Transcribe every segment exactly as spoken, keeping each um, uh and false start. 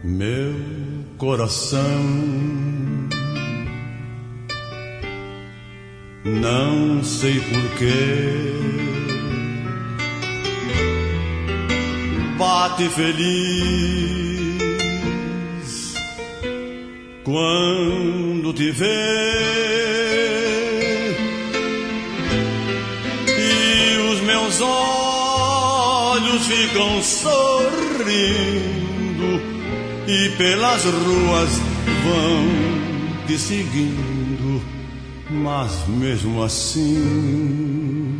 Meu coração não sei porquê bate feliz quando te vê, e os meus olhos ficam sorrindo e pelas ruas vão te seguindo, mas mesmo assim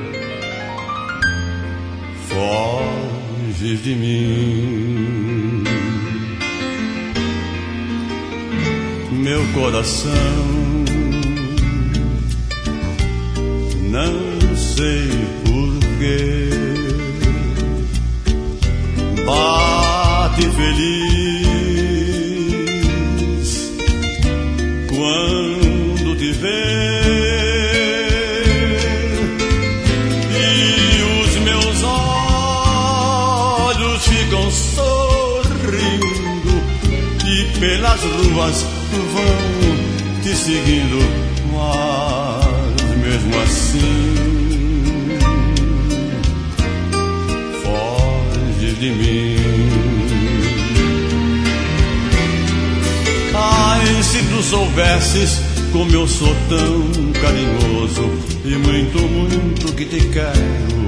foges de mim. Meu coração não sei porquê bate feliz quando te vê, e os meus olhos ficam sorrindo e pelas ruas vão te seguindo, mas mesmo assim foge de mim. Ai, se tu soubesses como eu sou tão carinhoso e muito, muito que te quero,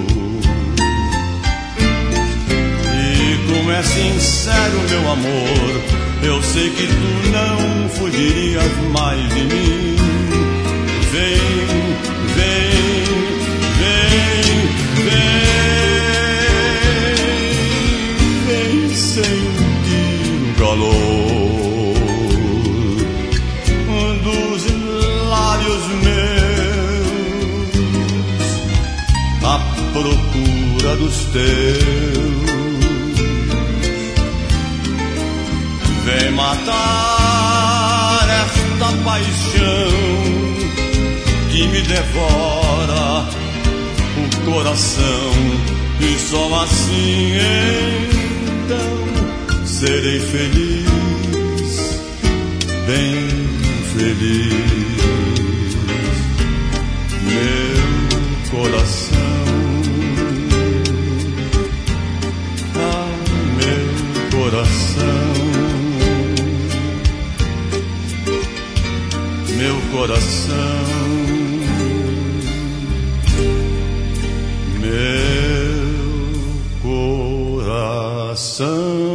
e como é sincero meu amor, eu sei que tu não fugirias mais de mim. Vem, vem, vem, vem, vem sentir o calor dos lábios meus à procura dos teus. Vem matar esta paixão que me devora o coração, e só assim então serei feliz, bem feliz. Meu coração, ah, meu coração, meu coração, meu coração.